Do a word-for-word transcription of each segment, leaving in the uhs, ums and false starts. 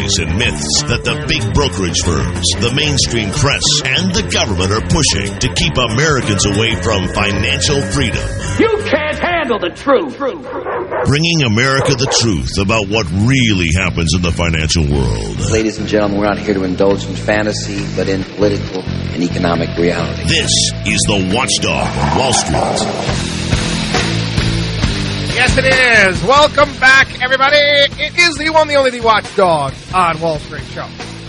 lies and myths that the big brokerage firms, the mainstream press, and the government are pushing to keep Americans away from financial freedom. You can't handle the truth. Bringing America the truth about what really happens in the financial world. Ladies and gentlemen, we're not here to indulge in fantasy, but in political and economic reality. This is the Watchdog on Wall Street. Yes, it is. Welcome back, everybody. It is the one, the only, the Watchdog on Wall Street show.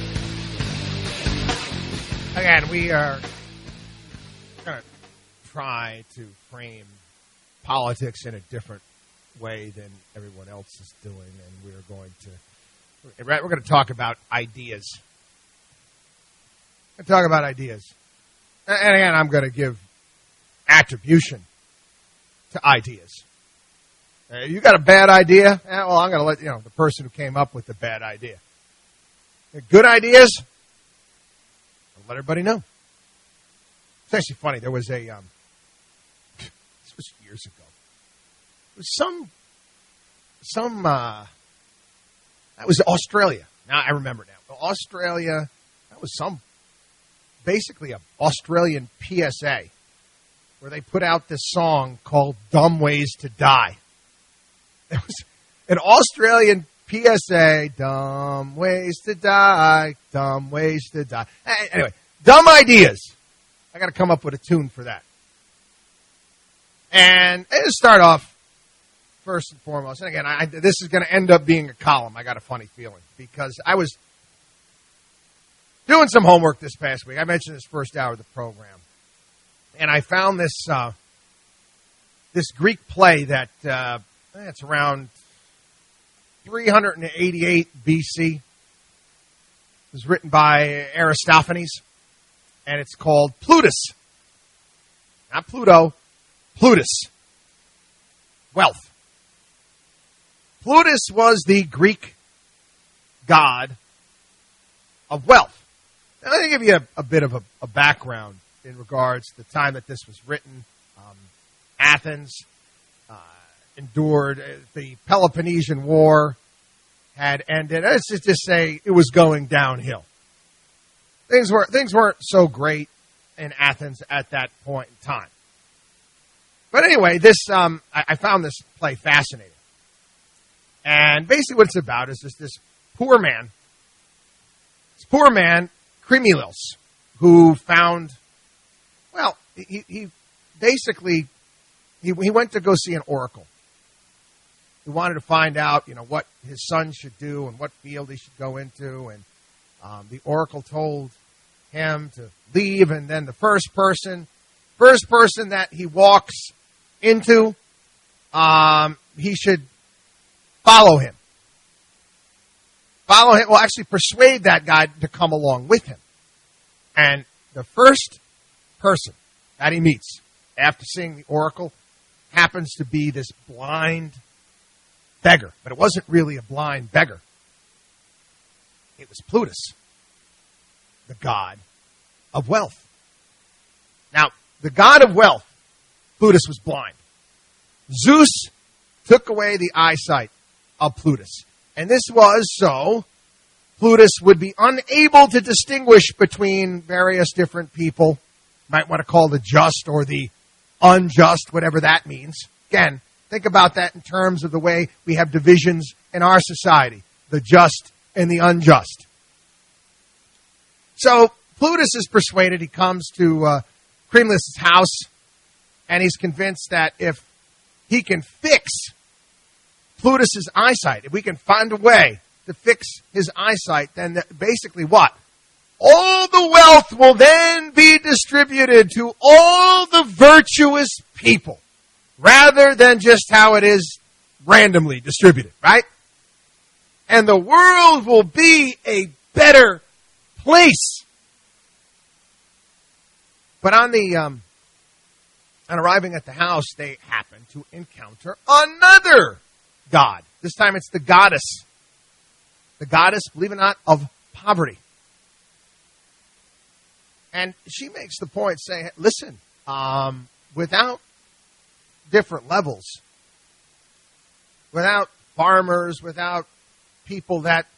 Again, we are going to try to frame politics in a different way than everyone else is doing, and we're going to we're going to talk about ideas. We're going to talk about ideas, and again, I'm going to give attribution to ideas. Uh, you got a bad idea? Eh, well, I'm going to let you know the person who came up with the bad idea. Good ideas? I'll let everybody know. It's actually funny. There was a, um, this was years ago. It was some, some, uh, that was Australia. Now I remember now. Australia, that was some, basically a Australian P S A where they put out this song called Dumb Ways to Die. It was an Australian P S A, dumb ways to die, dumb ways to die. Anyway, dumb ideas. I got to come up with a tune for that. And to start off, first and foremost, and again, I, this is going to end up being a column. I got a funny feeling because I was doing some homework this past week. I mentioned this first hour of the program, and I found this uh, this Greek play that. Uh, It's around three eighty-eight B C. It was written by Aristophanes, and it's called Plutus. Not Pluto, Plutus. Wealth. Plutus was the Greek god of wealth. Now, let me give you a, a bit of a, a background in regards to the time that this was written. Um, Athens endured, the Peloponnesian War had ended. Let's just say it was going downhill. Things were things weren't so great in Athens at that point in time. But anyway, this um, I, I found this play fascinating. And basically what it's about is this, this poor man, this poor man, Krimilos, who found, well, he, he basically, he, he went to go see an oracle. He wanted to find out, you know, what his son should do and what field he should go into. And um, the oracle told him to leave. And then the first person, first person that he walks into, um, he should follow him. Follow him. Well, actually persuade that guy to come along with him. And the first person that he meets after seeing the oracle happens to be this blind beggar, but it wasn't really a blind beggar. It was Plutus, the god of wealth. Now, the god of wealth, Plutus was blind. Zeus took away the eyesight of Plutus. And this was so Plutus would be unable to distinguish between various different people. Might want to call the just or the unjust, whatever that means. Again, think about that in terms of the way we have divisions in our society, the just and the unjust. So Plutus is persuaded. He comes to uh, Krimilos' house, and he's convinced that if he can fix Plutus' eyesight, if we can find a way to fix his eyesight, then basically what? All the wealth will then be distributed to all the virtuous people, rather than just how it is randomly distributed, right? And the world will be a better place. But on the um, on arriving at the house, they happen to encounter another god. This time it's the goddess. The goddess, believe it or not, of poverty. And she makes the point saying, listen, um, without different levels, without farmers, without people that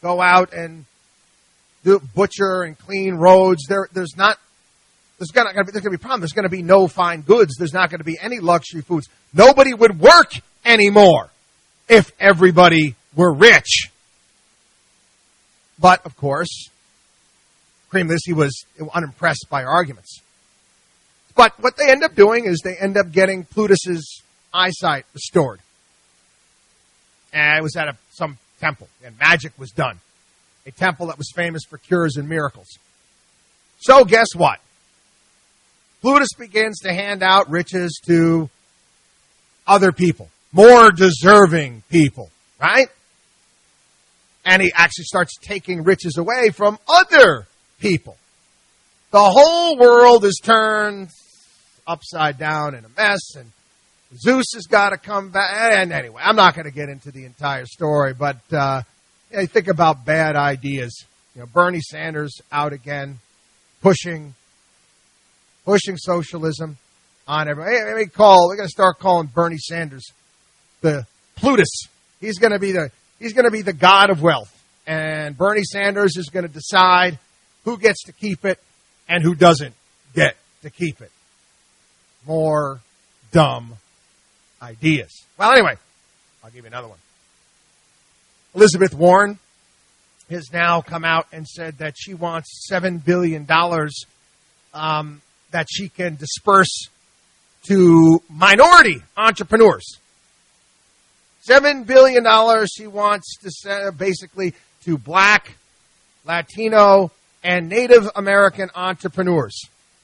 go out and do butcher and clean roads. There, there's not. There's going to be there's going to be a problem. There's going to be no fine goods. There's not going to be any luxury foods. Nobody would work anymore if everybody were rich. But of course, Cream Lizzie was unimpressed by our arguments. But what they end up doing is they end up getting Plutus's eyesight restored. And it was at a, some temple, and magic was done. A temple that was famous for cures and miracles. So guess what? Plutus begins to hand out riches to other people, more deserving people, right? And he actually starts taking riches away from other people. The whole world is turned upside down in a mess, and Zeus has got to come back. And anyway, I'm not going to get into the entire story, but uh, you think about bad ideas. You know, Bernie Sanders out again, pushing, pushing socialism on everyone. Hey, let me call. We're going to start calling Bernie Sanders the Plutus. He's going to be the he's going to be the god of wealth, and Bernie Sanders is going to decide who gets to keep it and who doesn't get to keep it. More dumb ideas. Well, anyway, I'll give you another one. Elizabeth Warren has now come out and said that she wants seven billion dollars um, that she can disperse to minority entrepreneurs. seven billion dollars she wants to send basically to black, Latino, and Native American entrepreneurs.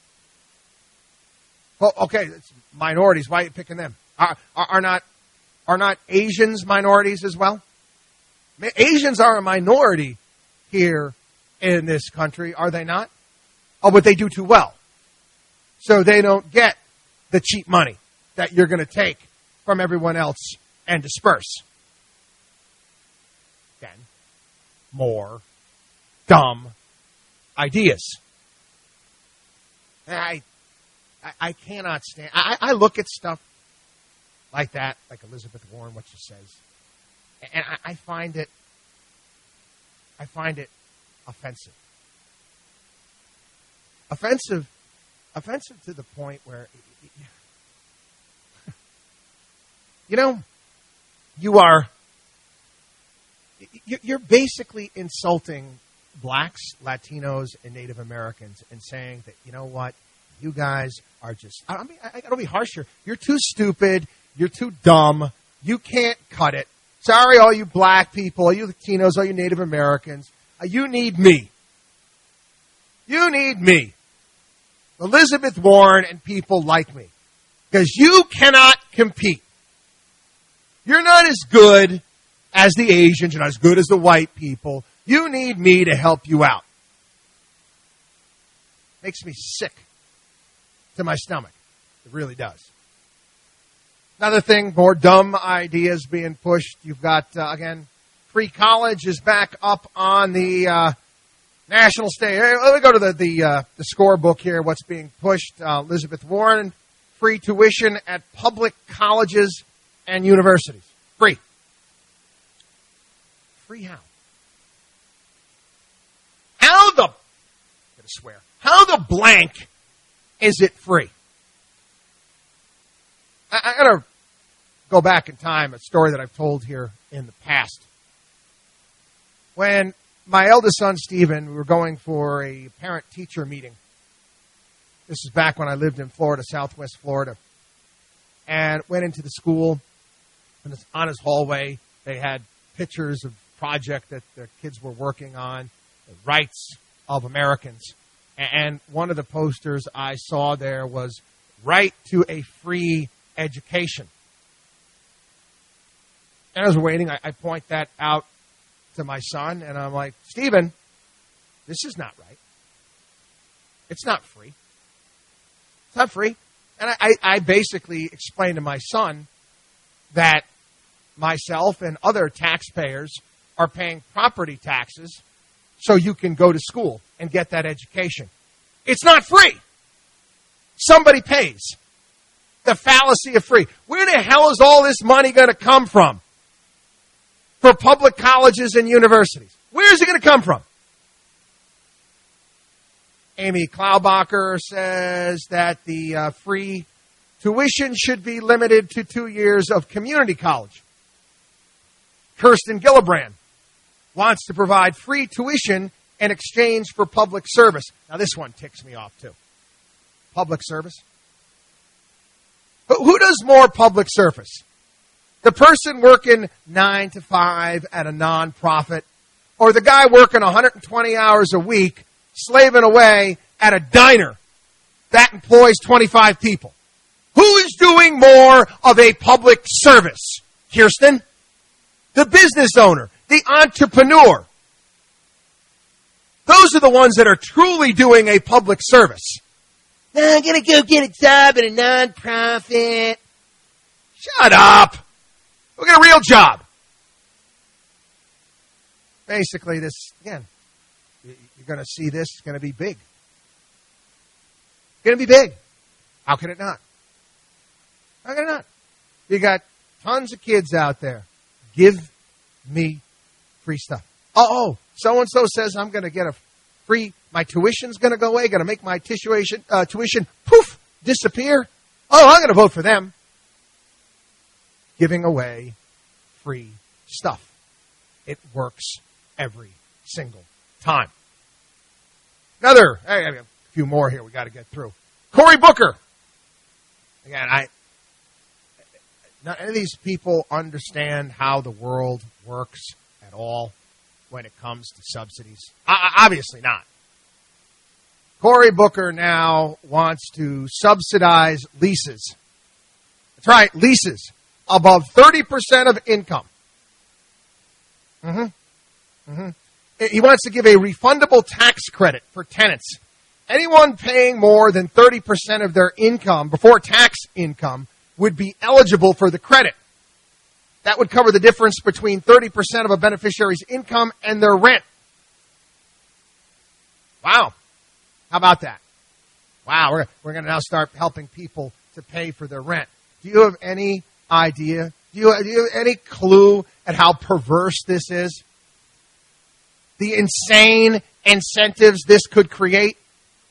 Well, okay, it's minorities. Why are you picking them? Are, are, are not are not Asians minorities as well? Asians are a minority here in this country, are they not? Oh, but they do too well. So they don't get the cheap money that you're going to take from everyone else and disperse. Again, more dumb ideas. I, I, I cannot stand. I, I look at stuff like that, like Elizabeth Warren, what she says, and I, I find it, I find it offensive. Offensive, offensive to the point where, you know, you are, you're basically insulting blacks, Latinos, and Native Americans and saying that, you know what, you guys are just, I mean, I gotta be harsh here. You're too stupid. You're too dumb. You can't cut it. Sorry, all you black people, all you Latinos, all you Native Americans. Uh, you need me. You need me. Elizabeth Warren and people like me. Because you cannot compete. You're not as good as the Asians. You're not as good as the white people. You need me to help you out. Makes me sick to my stomach. It really does. Another thing, more dumb ideas being pushed. You've got, uh, again, free college is back up on the uh, national stage. Let me go to the the, uh, the scorebook here, what's being pushed. Uh, Elizabeth Warren, free tuition at public colleges and universities. Free. Free how? How the, I'm going to swear, how the blank is it free? I, I got to go back in time, a story that I've told here in the past. When my eldest son, Stephen, we were going for a parent-teacher meeting. This is back when I lived in Florida, southwest Florida. And went into the school, and on his hallway, they had pictures of project that the kids were working on, the rights of Americans. And one of the posters I saw there was right to a free education. And as we're waiting, I, I point that out to my son, and I'm like, Stephen, this is not right. It's not free. It's not free. And I, I basically explained to my son that myself and other taxpayers are paying property taxes so you can go to school and get that education. It's not free. Somebody pays. The fallacy of free. Where the hell is all this money going to come from? for public colleges and universities. Where is it going to come from? Amy Klaubacher says that the uh, free tuition should be limited to two years of community college. Kirsten Gillibrand wants to provide free tuition in exchange for public service. Now, this one ticks me off, too. Public service. Who does more public service? The person working nine to five at a nonprofit, or the guy working one hundred twenty hours a week, slaving away at a diner that employs twenty-five people? Who is doing more of a public service? Kirsten? The business owner, the entrepreneur. Those are the ones that are truly doing a public service. Now I'm going to go get a job at a nonprofit. Shut up. Go get a real job. Basically, this, again, you're going to see this. It's going to be big. It's going to be big. How can it not? How can it not? You got tons of kids out there. Give me free stuff. Oh, oh, so-and-so says I'm going to get a free, my tuition's going to go away, going to make my tuition, uh, tuition, poof, disappear. Oh, I'm going to vote for them. Giving away free stuff. It works every single time. Another, I got a few more here we got to get through. Cory Booker. Again, I, none of these people understand how the world works at all when it comes to subsidies. Uh, obviously not. Cory Booker now wants to subsidize leases. That's right, leases above thirty percent of income. Mm-hmm. Mm-hmm. He wants to give a refundable tax credit for tenants. Anyone paying more than thirty percent of their income before tax income would be eligible for the credit. That would cover the difference between thirty percent of a beneficiary's income and their rent. Wow. How about that? Wow, we're, we're going to now start helping people to pay for their rent. Do you have any idea? Do you, do you have any clue at how perverse this is? The insane incentives this could create?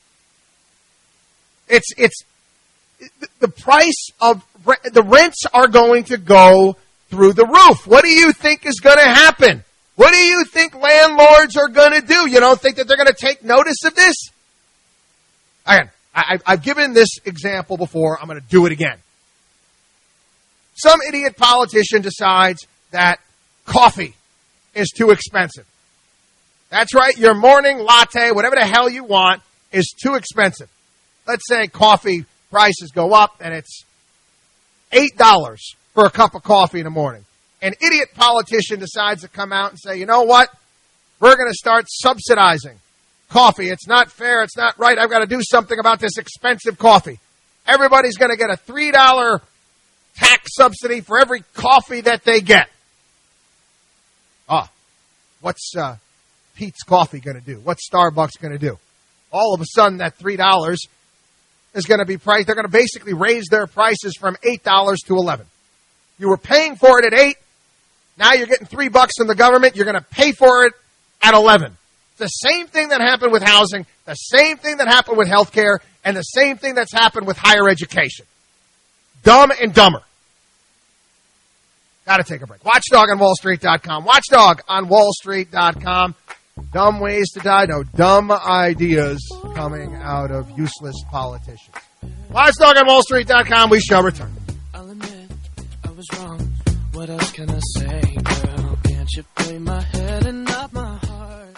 It's, it's, the price of, the rents are going to go through the roof. What do you think is going to happen? What do you think landlords are going to do? You don't think that they're going to take notice of this? Again, I, I've given this example before. I'm going to do it again. Some idiot politician decides that coffee is too expensive. That's right. Your morning latte, whatever the hell you want, is too expensive. Let's say coffee prices go up and it's eight dollars for a cup of coffee in the morning. An idiot politician decides to come out and say, you know what? We're going to start subsidizing coffee. It's not fair. It's not right. I've got to do something about this expensive coffee. Everybody's going to get a three dollars tax subsidy for every coffee that they get. Ah, what's uh, Pete's Coffee going to do? What's Starbucks going to do? All of a sudden, that three dollars is going to be priced. They're going to basically raise their prices from eight dollars to eleven dollars. You were paying for it at eight. Now you're getting three bucks from the government. You're going to pay for it at eleven. The same thing that happened with housing, the same thing that happened with health care, and the same thing that's happened with higher education. Dumb and dumber. Got to take a break. Watchdog on Wall Street dot com. Watchdog on Wall Street dot com. Dumb ways to die. No, dumb ideas coming out of useless politicians. Watchdog on Wall Street dot com. We shall return. I'll admit I was wrong. What else can I say, girl? Can't you play my head and not my heart?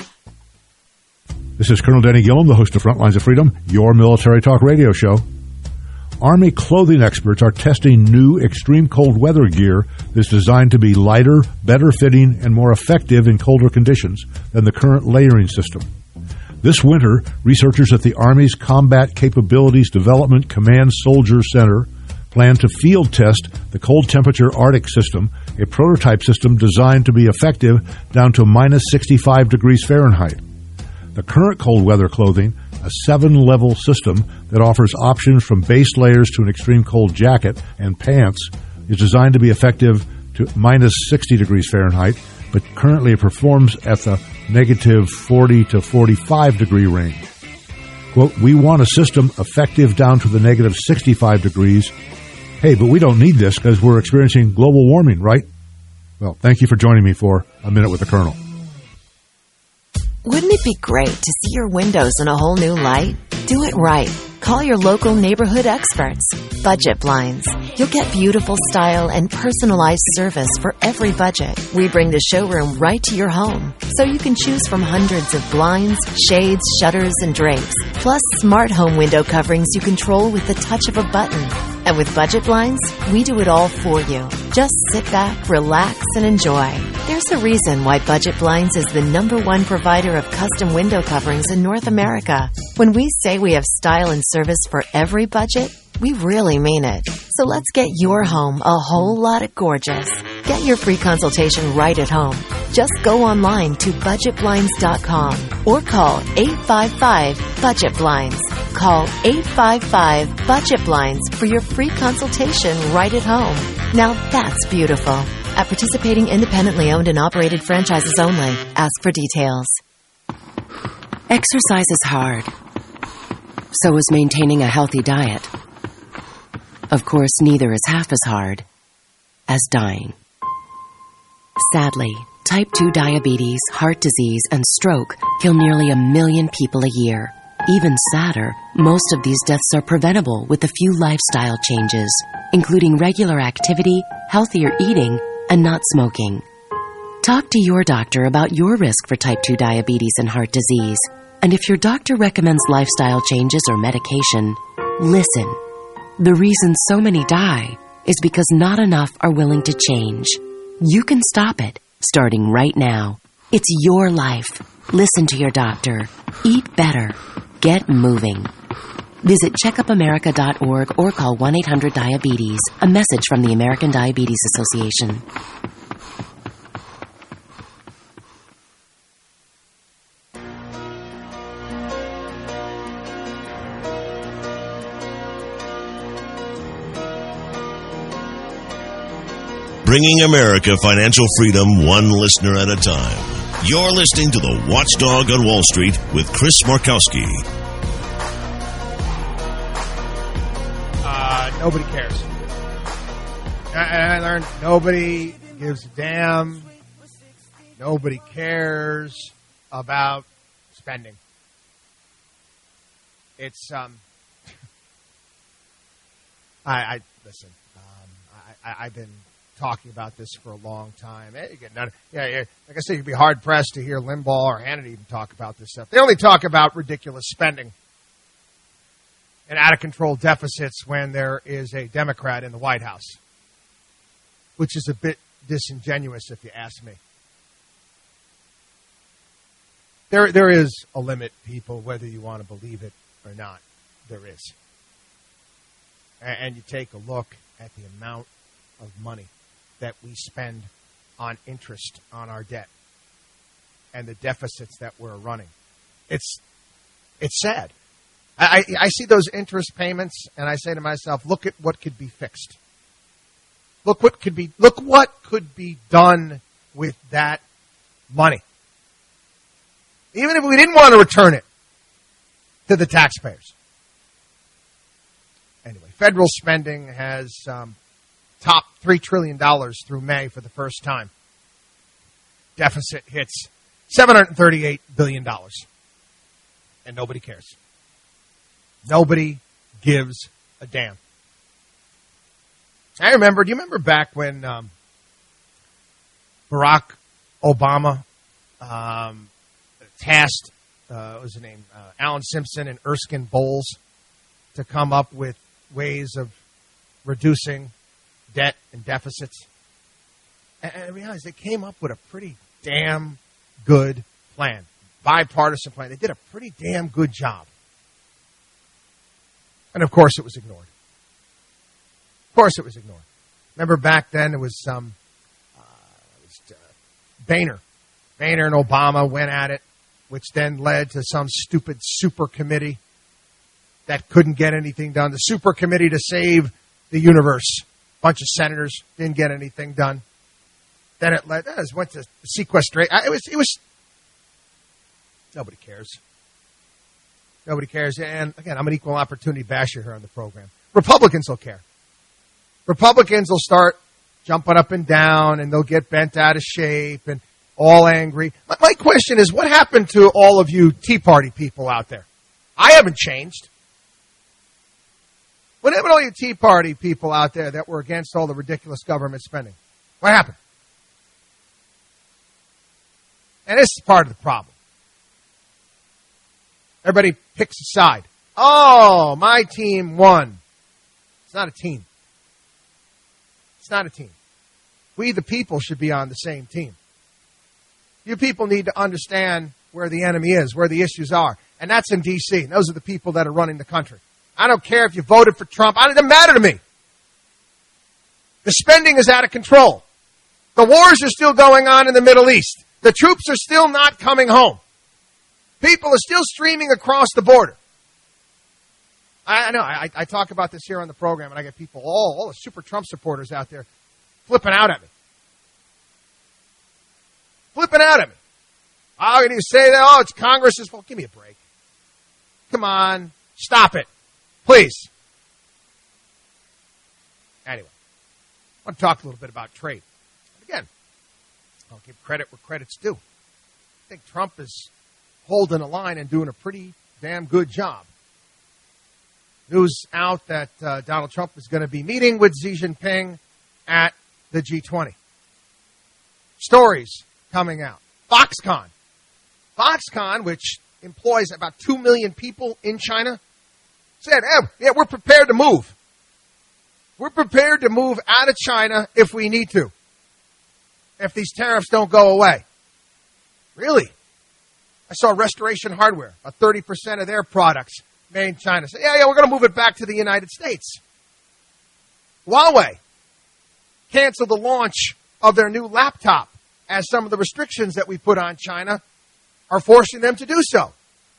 This is Colonel Denny Gillum, the host of Frontlines of Freedom, your military talk radio show. Army clothing experts are testing new extreme cold weather gear that's designed to be lighter, better fitting, and more effective in colder conditions than the current layering system. This winter, researchers at the Army's Combat Capabilities Development Command Soldier Center plan to field test the cold temperature Arctic system, a prototype system designed to be effective down to minus sixty-five degrees Fahrenheit. The current cold weather clothing, a seven-level system that offers options from base layers to an extreme cold jacket and pants, is designed to be effective to minus sixty degrees Fahrenheit but currently it performs at the negative forty to forty-five degree range. Quote, we want a system effective down to the negative sixty-five degrees. Hey, but we don't need this because we're experiencing global warming, right? Well, thank you for joining me for A Minute with the Colonel. Wouldn't it be great to see your windows in a whole new light? Do it right. Call your local neighborhood experts. Budget Blinds. You'll get beautiful style and personalized service for every budget. We bring the showroom right to your home, so you can choose from hundreds of blinds, shades, shutters, and drapes, plus smart home window coverings you control with the touch of a button. And with Budget Blinds, we do it all for you. Just sit back, relax, and enjoy. There's a reason why Budget Blinds is the number one provider of custom window coverings in North America. When we say we have style and service for every budget, we really mean it. So let's get your home a whole lot of gorgeous. Get your free consultation right at home. Just go online to budget blinds dot com or call eight five five budget blinds. Call eight five five budget blinds for your free consultation right at home. Now that's beautiful. At participating independently owned and operated franchises only. Ask for details. Exercise is hard. So is maintaining a healthy diet. Of course, neither is half as hard as dying. Sadly, type two diabetes, heart disease, and stroke kill nearly a million people a year. Even sadder, most of these deaths are preventable with a few lifestyle changes, including regular activity, healthier eating, and not smoking. Talk to your doctor about your risk for type two diabetes and heart disease. And if your doctor recommends lifestyle changes or medication, listen. The reason so many die is because not enough are willing to change. You can stop it, starting right now. It's your life. Listen to your doctor. Eat better. Get moving. Visit check up america dot org or call one eight hundred diabetes. A message from the American Diabetes Association. Bringing America financial freedom one listener at a time. You're listening to the Watchdog on Wall Street with Chris Markowski. Uh, nobody cares. I, I learned nobody gives a damn. Nobody cares about spending. It's, um, I, I listen, um, I, I, I've been talking about this for a long time. Eh, you get none, yeah, yeah, like I said, you'd be hard-pressed to hear Limbaugh or Hannity even talk about this stuff. They only talk about ridiculous spending and out-of-control deficits when there is a Democrat in the White House, which is a bit disingenuous if you ask me. There, there is a limit, people, whether you want to believe it or not. There is. And, and you take a look at the amount of money that we spend on interest on our debt and the deficits that we're running. It's it's sad. I, I, I see those interest payments and I say to myself, look at what could be fixed. Look what could be look what could be done with that money. Even if we didn't want to return it to the taxpayers. Anyway, federal spending has um, topped three trillion dollars through May for the first time. Deficit hits seven hundred thirty-eight billion dollars. And nobody cares. Nobody gives a damn. I remember, do you remember back when um, Barack Obama um, tasked, uh, what was his name, uh, Alan Simpson and Erskine Bowles to come up with ways of reducing debt and deficits? And I realized they came up with a pretty damn good plan, bipartisan plan. They did a pretty damn good job. And of course it was ignored. Of course it was ignored. Remember back then it was um, uh, it was, uh, Boehner. Boehner and Obama went at it, which then led to some stupid super committee that couldn't get anything done. The super committee to save the universe. A bunch of senators didn't get anything done. Then it led, it went to sequestration. It was, it was, nobody cares. Nobody cares. And again, I'm an equal opportunity basher here on the program. Republicans will care. Republicans will start jumping up and down, and they'll get bent out of shape and all angry. My, my question is, what happened to all of you Tea Party people out there? I haven't changed. What happened to all you Tea Party people out there that were against all the ridiculous government spending? What happened? And this is part of the problem. Everybody picks a side. Oh, my team won. It's not a team. It's not a team. We, the people, should be on the same team. You people need to understand where the enemy is, where the issues are. And that's in D C And those are the people that are running the country. I don't care if you voted for Trump. It doesn't matter to me. The spending is out of control. The wars are still going on in the Middle East. The troops are still not coming home. People are still streaming across the border. I, I know, I, I talk about this here on the program, and I get people, all, all the super Trump supporters out there, flipping out at me. Flipping out at me. Oh, you say that? Oh, it's Congress's fault. Give me a break. Come on. Stop it. Please. Anyway, I want to talk a little bit about trade. Again, I'll give credit where credit's due. I think Trump is holding a line and doing a pretty damn good job. News out that uh, Donald Trump is going to be meeting with Xi Jinping at the G twenty. Stories coming out. Foxconn. Foxconn, which employs about two million people in China, said, hey, yeah, we're prepared to move. We're prepared to move out of China if we need to, if these tariffs don't go away. Really? I saw Restoration Hardware, about thirty percent of their products made in China. Say, yeah, yeah, we're going to move it back to the United States. Huawei canceled the launch of their new laptop as some of the restrictions that we put on China are forcing them to do so.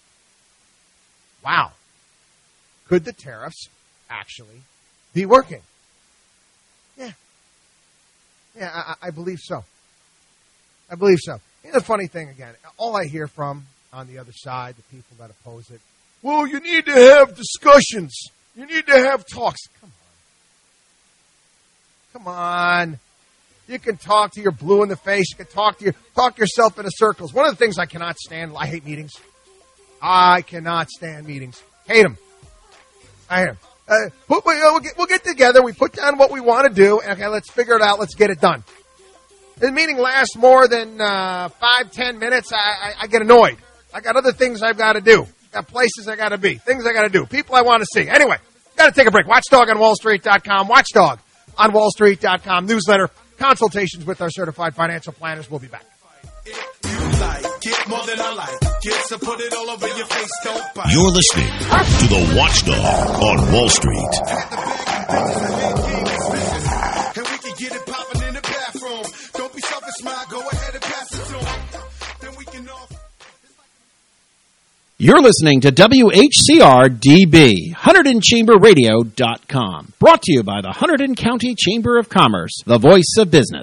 Wow. Could the tariffs actually be working? Yeah. Yeah, I, I believe so. I believe so. You know, the funny thing, again, all I hear from on the other side, the people that oppose it, well, you need to have discussions. You need to have talks. Come on. Come on. You can talk to your blue in the face. You can talk to your, talk yourself into circles. One of the things I cannot stand, I hate meetings. I cannot stand meetings. Hate them. I hate them. Uh, but we, uh, we'll, get, we'll get together. We put down what we want to do. Okay, let's figure it out. Let's get it done. If the meeting lasts more than uh, five, ten minutes, I, I, I get annoyed. I got other things I've got to do. Got places I got to be. Things I got to do. People I want to see. Anyway, got to take a break. Watchdog on Wall Street dot com. Watchdog on Wall Street dot com. Newsletter. Consultations with our certified financial planners. We'll be back. You're listening to the Watchdog on Wall Street. And we can get it popping in the bathroom. Don't be selfish, smile. Go ahead and pass it to them. Then we can all... You're listening to W H C R D B, Hunterdon Chamber Radio dot com. Brought to you by the Hunterdon County Chamber of Commerce, the voice of business.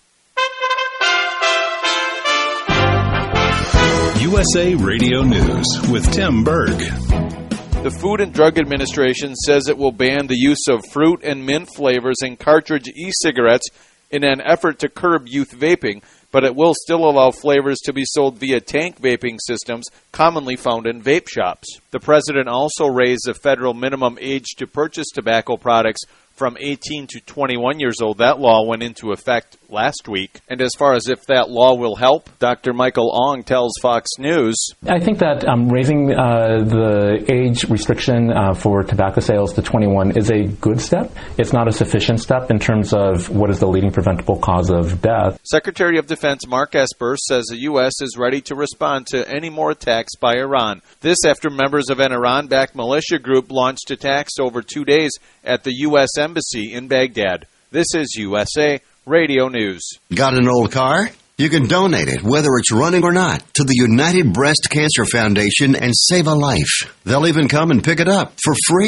U S A Radio News with Tim Berg. The Food and Drug Administration says it will ban the use of fruit and mint flavors in cartridge e-cigarettes in an effort to curb youth vaping, but it will still allow flavors to be sold via tank vaping systems commonly found in vape shops. The president also raised the federal minimum age to purchase tobacco products from eighteen to twenty-one years old. That law went into effect last week. And as far as if that law will help, Doctor Michael Ong tells Fox News. I think that um, raising uh, the age restriction uh, for tobacco sales to twenty-one is a good step. It's not a sufficient step in terms of what is the leading preventable cause of death. Secretary of Defense Mark Esper says the U S is ready to respond to any more attacks by Iran. This after members of an Iran-backed militia group launched attacks over two days at the U S Embassy in Baghdad. This is U S A Radio News. Got an old car? You can donate it, whether it's running or not, to the United Breast Cancer Foundation and save a life. They'll even come and pick it up for free.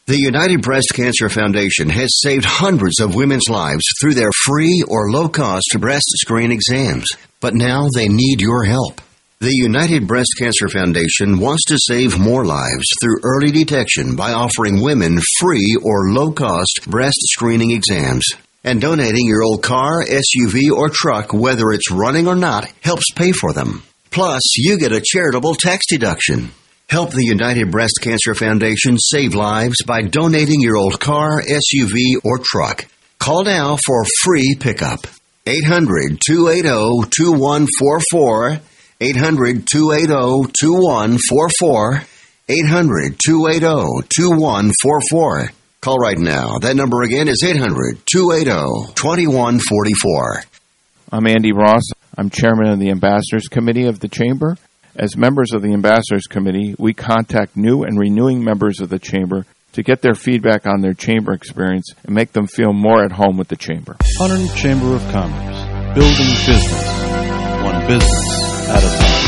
The United Breast Cancer Foundation has saved hundreds of women's lives through their free or low-cost breast screen exams, but now they need your help. The United Breast Cancer Foundation wants to save more lives through early detection by offering women free or low-cost breast screening exams. And donating your old car, S U V, or truck, whether it's running or not, helps pay for them. Plus, you get a charitable tax deduction. Help the United Breast Cancer Foundation save lives by donating your old car, S U V, or truck. Call now for free pickup. eight hundred, two eight zero, two one four four. eight hundred, two eight zero, two one four four. eight hundred, two eight zero, two one four four. Call right now. That number again is eight hundred, two eight zero, two one four four. I'm Andy Ross. I'm chairman of the Ambassadors Committee of the Chamber. As members of the Ambassadors Committee, we contact new and renewing members of the Chamber to get their feedback on their Chamber experience and make them feel more at home with the Chamber. Hunterdon Chamber of Commerce. Building business. One business at a time.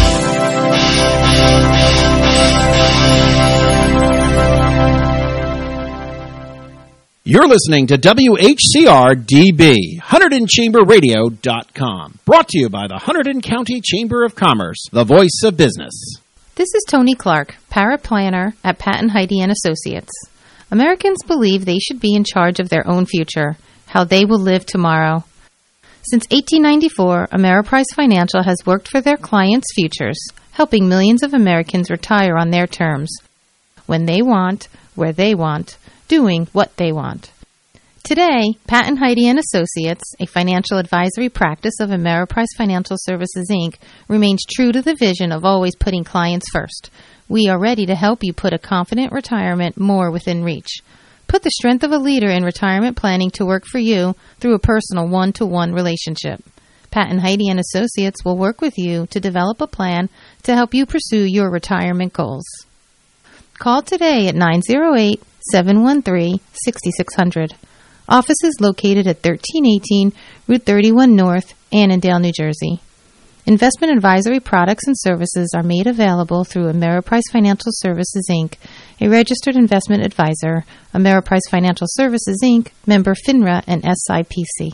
You're listening to W H C R D B, Hunterdon Chamber Radio dot com. Brought to you by the Hunterdon County Chamber of Commerce, the voice of business. This is Tony Clark, paraplanner at Patton Heidi and Associates. Americans believe they should be in charge of their own future, how they will live tomorrow. Since eighteen ninety-four, Ameriprise Financial has worked for their clients' futures, helping millions of Americans retire on their terms, when they want, where they want, doing what they want. Today, Patton Heidi and Associates, a financial advisory practice of Ameriprise Financial Services, Incorporated, remains true to the vision of always putting clients first. We are ready to help you put a confident retirement more within reach. Put the strength of a leader in retirement planning to work for you through a personal one-to-one relationship. Patton Heidi and Associates will work with you to develop a plan to help you pursue your retirement goals. Call today at nine zero eight, seven one three, six six zero zero. Office is located at thirteen eighteen Route thirty-one North, Annandale, New Jersey. Investment advisory products and services are made available through Ameriprise Financial Services, Incorporated, a registered investment advisor, Ameriprise Financial Services, Incorporated, member FINRA and S I P C.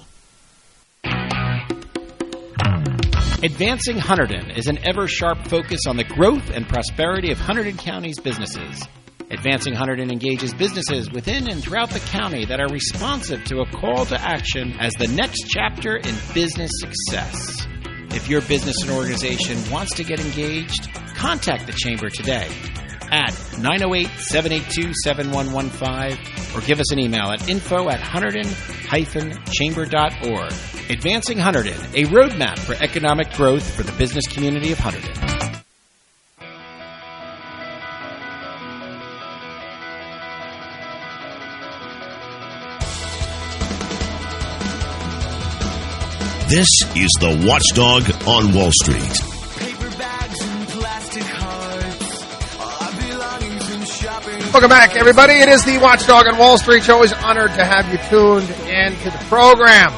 Advancing Hunterdon is an ever-sharp focus on the growth and prosperity of Hunterdon County's businesses. Advancing Hunterdon engages businesses within and throughout the county that are responsive to a call to action as the next chapter in business success. If your business and organization wants to get engaged, contact the Chamber today at nine oh eight, seven eight two, seven one one five or give us an email at info at hunterdon dash chamber dot org. Advancing Hunterdon, a roadmap for economic growth for the business community of Hunterdon. This is the Watchdog on Wall Street. Welcome back, everybody. It is the Watchdog on Wall Street show. Always honored to have you tuned into the program.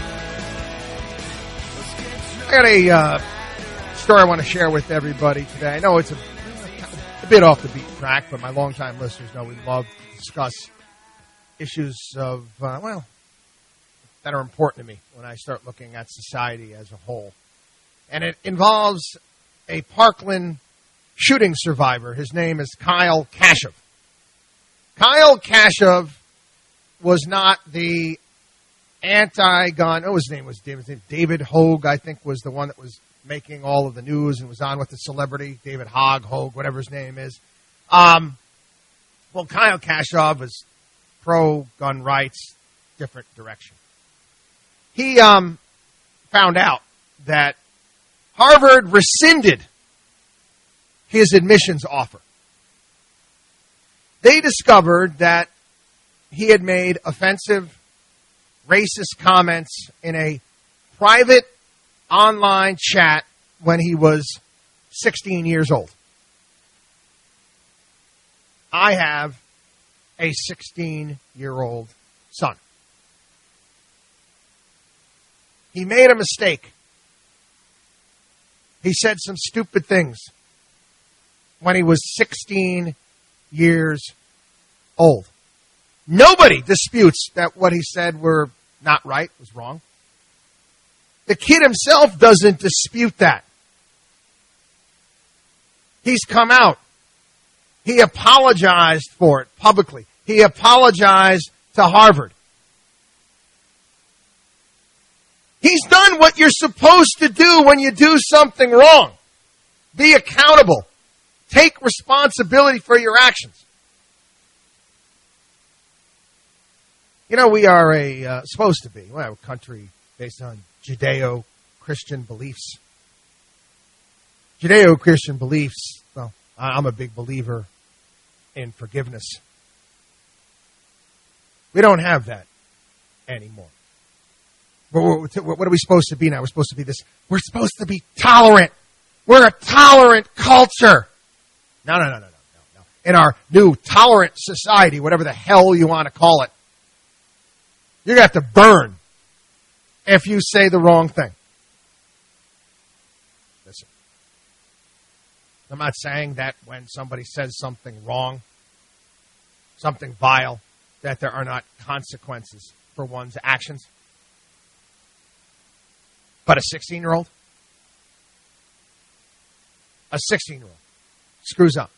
I got a uh, story I want to share with everybody today. I know it's a, a bit off the beaten track, but my longtime listeners know we love to discuss issues of, uh, well, that are important to me when I start looking at society as a whole. And it involves a Parkland shooting survivor. His name is Kyle Kashuv. Kyle Kashuv was not the anti-gun, oh, his name was David, David Hogue, I think, was the one that was making all of the news and was on with the celebrity, David Hogg, Hogue, whatever his name is. Um, well, Kyle Kashuv is pro-gun rights, different direction. He um, found out that Harvard rescinded his admissions offer. They discovered that he had made offensive, racist comments in a private online chat when he was sixteen years old. I have a sixteen-year-old son. He made a mistake. He said some stupid things when he was sixteen years old. Nobody disputes that what he said were not right, was wrong. The kid himself doesn't dispute that. He's come out. He apologized for it publicly. He apologized to Harvard. He's done what you're supposed to do when you do something wrong. Be accountable. Take responsibility for your actions. You know, we are a, uh, supposed to be, well, a country based on Judeo-Christian beliefs. Judeo-Christian beliefs, well, I'm a big believer in forgiveness. We don't have that anymore. But what are we supposed to be now? We're supposed to be this, we're supposed to be tolerant. We're a tolerant culture. No, no, no, no, no, no, no. In our new tolerant society, whatever the hell you want to call it, you're going to have to burn if you say the wrong thing. Listen, I'm not saying that when somebody says something wrong, something vile, that there are not consequences for one's actions. But a sixteen-year-old? A sixteen-year-old screws up.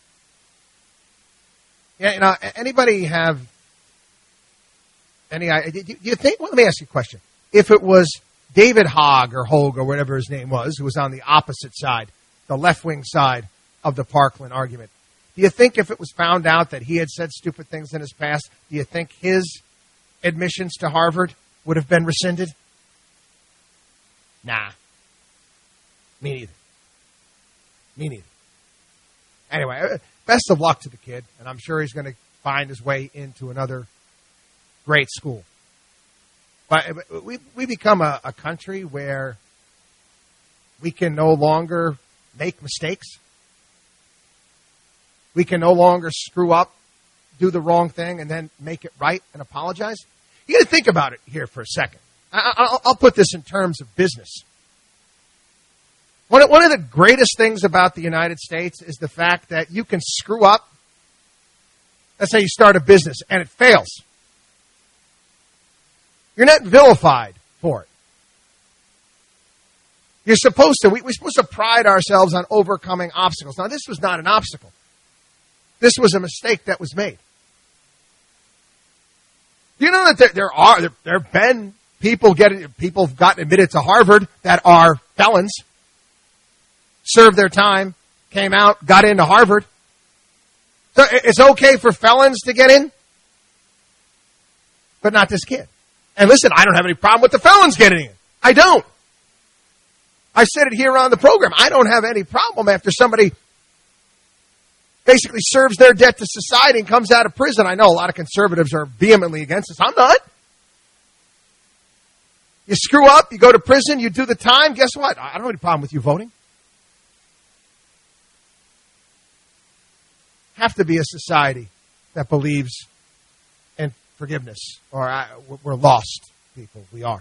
Yeah, you know, anybody have any idea? Do you think, well, let me ask you a question. If it was David Hogg or Hogue or whatever his name was, who was on the opposite side, the left-wing side of the Parkland argument, do you think if it was found out that he had said stupid things in his past, do you think his admissions to Harvard would have been rescinded? Nah. Me neither. Me neither. Anyway, best of luck to the kid, and I'm sure he's going to find his way into another great school. But we we become a, a country where we can no longer make mistakes. We can no longer screw up, do the wrong thing, and then make it right and apologize. You got to think about it here for a second. I, I'll, I'll put this in terms of business. One of, one of the greatest things about the United States is the fact that you can screw up. Let's say you start a business and it fails. You're not vilified for it. You're supposed to. We, we're supposed to pride ourselves on overcoming obstacles. Now, this was not an obstacle. This was a mistake that was made. You know that there, there are there, there have been people getting people have gotten admitted to Harvard that are felons, served their time, came out, got into Harvard. So it's okay for felons to get in, but not this kid. And listen, I don't have any problem with the felons getting in. I don't. I said it here on the program. I don't have any problem after somebody basically serves their debt to society and comes out of prison. I know a lot of conservatives are vehemently against this. I'm not. You screw up, you go to prison, you do the time. Guess what? I don't have any problem with you voting. Have to be a society that believes in forgiveness, or I, we're lost people. We are.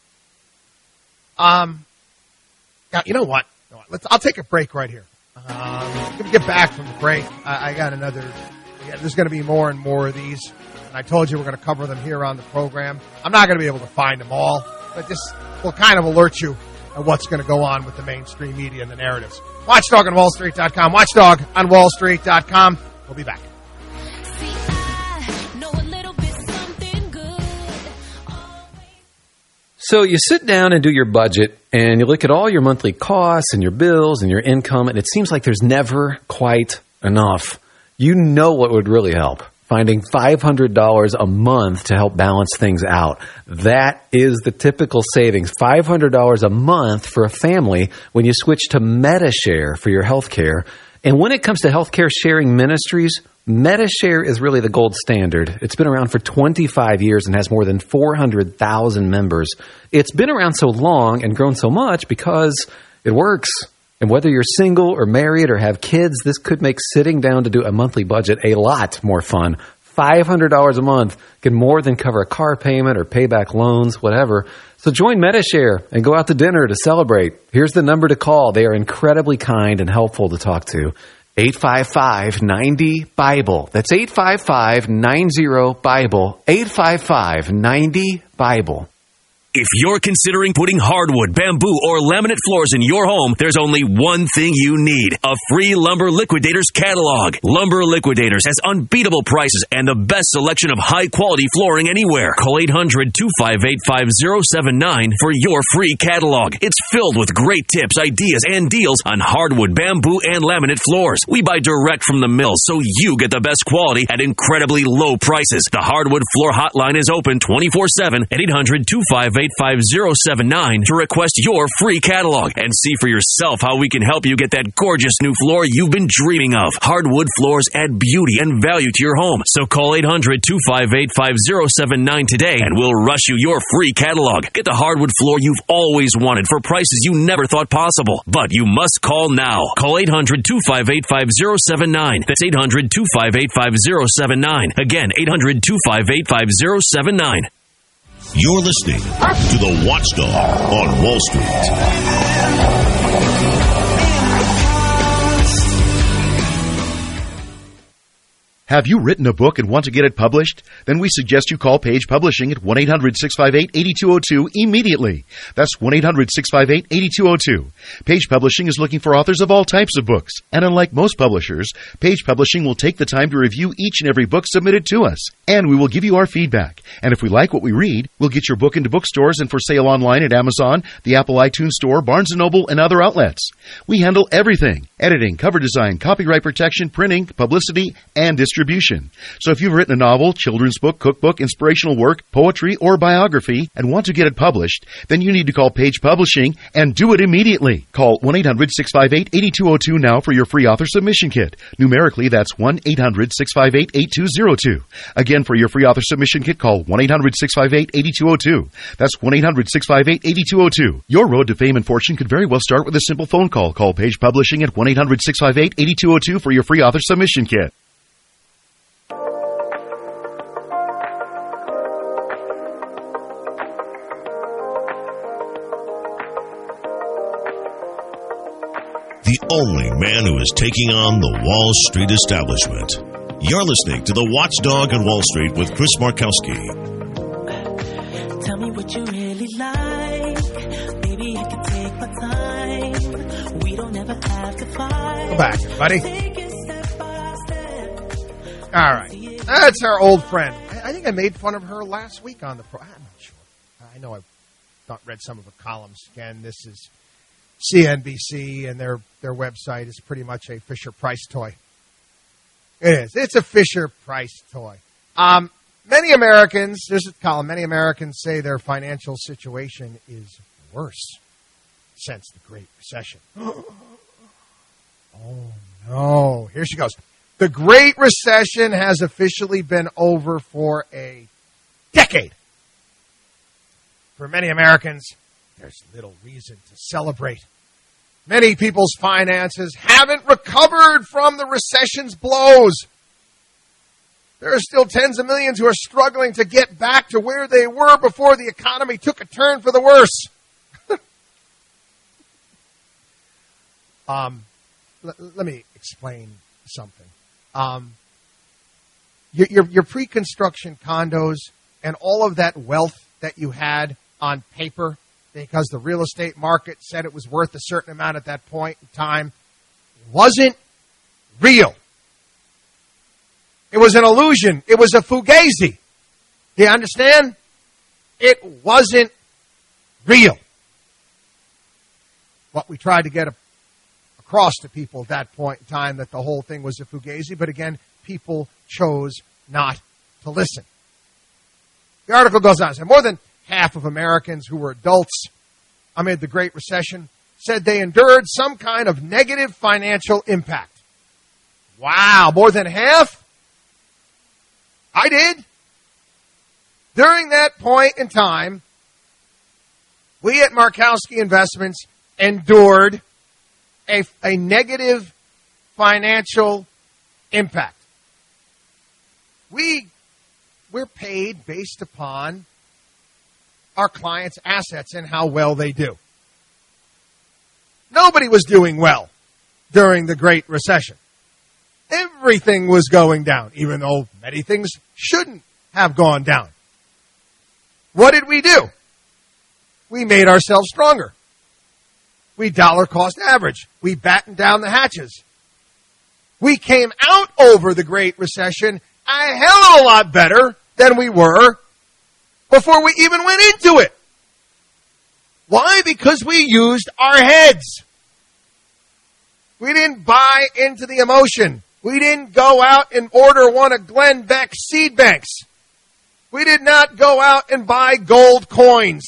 Um, now, you know what? You know what? Let's, I'll take a break right here. Um, let me get back from the break. I, I got another. Yeah, there's going to be more and more of these, and I told you we're going to cover them here on the program. I'm not going to be able to find them all, but this will kind of alert you of what's going to go on with the mainstream media and the narratives. Watchdog on Wall Street dot com. Watchdog on Wall Street dot com. We'll be back. So you sit down and do your budget, and you look at all your monthly costs and your bills and your income, and it seems like there's never quite enough. You know what would really help? Finding five hundred dollars a month to help balance things out. That is the typical savings. five hundred dollars a month for a family when you switch to Medi-Share for your health care. And when it comes to healthcare sharing ministries, Medi-Share is really the gold standard. It's been around for twenty-five years and has more than four hundred thousand members. It's been around so long and grown so much because it works. And whether you're single or married or have kids, this could make sitting down to do a monthly budget a lot more fun. five hundred dollars a month can more than cover a car payment or pay back loans, whatever. So join Medi-Share and go out to dinner to celebrate. Here's the number to call. They are incredibly kind and helpful to talk to. eight five five, nine zero, Bible. That's eight five five, nine zero, Bible. eight five five, nine zero, Bible. If you're considering putting hardwood, bamboo, or laminate floors in your home, there's only one thing you need: a free Lumber Liquidators catalog. Lumber Liquidators has unbeatable prices and the best selection of high-quality flooring anywhere. Call eight hundred, two five eight, five zero seven nine for your free catalog. It's filled with great tips, ideas, and deals on hardwood, bamboo, and laminate floors. We buy direct from the mills, so you get the best quality at incredibly low prices. The Hardwood Floor Hotline is open twenty-four seven at eight hundred, two five eight, five zero seven nine to request your free catalog and see for yourself how we can help you get that gorgeous new floor you've been dreaming of. Hardwood floors add beauty and value to your home. So call eight hundred, two five eight, five zero seven nine today and we'll rush you your free catalog. Get the hardwood floor you've always wanted for prices you never thought possible. But you must call now. Call eight hundred, two five eight, five zero seven nine. That's eight hundred, two five eight, five zero seven nine. Again, eight hundred, two five eight, five zero seven nine. You're listening to The Watchdog on Wall Street. Have you written a book and want to get it published? Then we suggest you call Page Publishing at one eight hundred, six five eight, eight two zero two immediately. That's one eight hundred, six five eight, eight two zero two. Page Publishing is looking for authors of all types of books. And unlike most publishers, Page Publishing will take the time to review each and every book submitted to us. And we will give you our feedback. And if we like what we read, we'll get your book into bookstores and for sale online at Amazon, the Apple iTunes Store, Barnes and Noble, and other outlets. We handle everything: editing, cover design, copyright protection, printing, publicity, and distribution. So if you've written a novel, children's book, cookbook, inspirational work, poetry, or biography and want to get it published, then you need to call Page Publishing and do it immediately. Call one eight hundred, six five eight, eight two zero two now for your free author submission kit. Numerically, that's one eight hundred, six five eight, eight two zero two. Again, for your free author submission kit, call one eight hundred, six five eight, eight two zero two. That's one eight hundred, six five eight, eight two zero two. Your road to fame and fortune could very well start with a simple phone call. Call Page Publishing at one eight hundred, six five eight, eight two zero two for your free author submission kit. The only man who is taking on the Wall Street establishment. You're listening to The Watchdog on Wall Street with Chris Markowski. Tell me what you really like. Maybe I can take my time. We don't ever have to fight. Go back, buddy. All right. That's our old friend. I, I think I made fun of her last week on the pro. I'm not sure. I know I've not read some of her columns. Again, this is C N B C, and their their website is pretty much a Fisher-Price toy. It is. It's a Fisher-Price toy. Um, many Americans, there's a column, many Americans say their financial situation is worse since the Great Recession. Oh, no. Here she goes. The Great Recession has officially been over for a decade. For many Americans, there's little reason to celebrate. Many people's finances haven't recovered from the recession's blows. There are still tens of millions who are struggling to get back to where they were before the economy took a turn for the worse. um, l- let me explain something. Um, your, your, your pre-construction condos and all of that wealth that you had on paper, because the real estate market said it was worth a certain amount at that point in time, wasn't real. It was an illusion. It was a fugazi. Do you understand? It wasn't real. What we tried to get a, across to people at that point in time, that the whole thing was a fugazi, but again, people chose not to listen. The article goes on to say more than half of Americans who were adults amid the Great Recession said they endured some kind of negative financial impact. Wow, more than half? I did. During that point in time, we at Markowski Investments endured a, a negative financial impact. We, we're paid based upon our clients' assets and how well they do. Nobody was doing well during the Great Recession. Everything was going down, even though many things shouldn't have gone down. What did we do? We made ourselves stronger. We dollar cost average. We battened down the hatches. We came out over the Great Recession a hell of a lot better than we were before we even went into it. Why? Because we used our heads. We didn't buy into the emotion. We didn't go out and order one of Glenn Beck's seed banks. We did not go out and buy gold coins.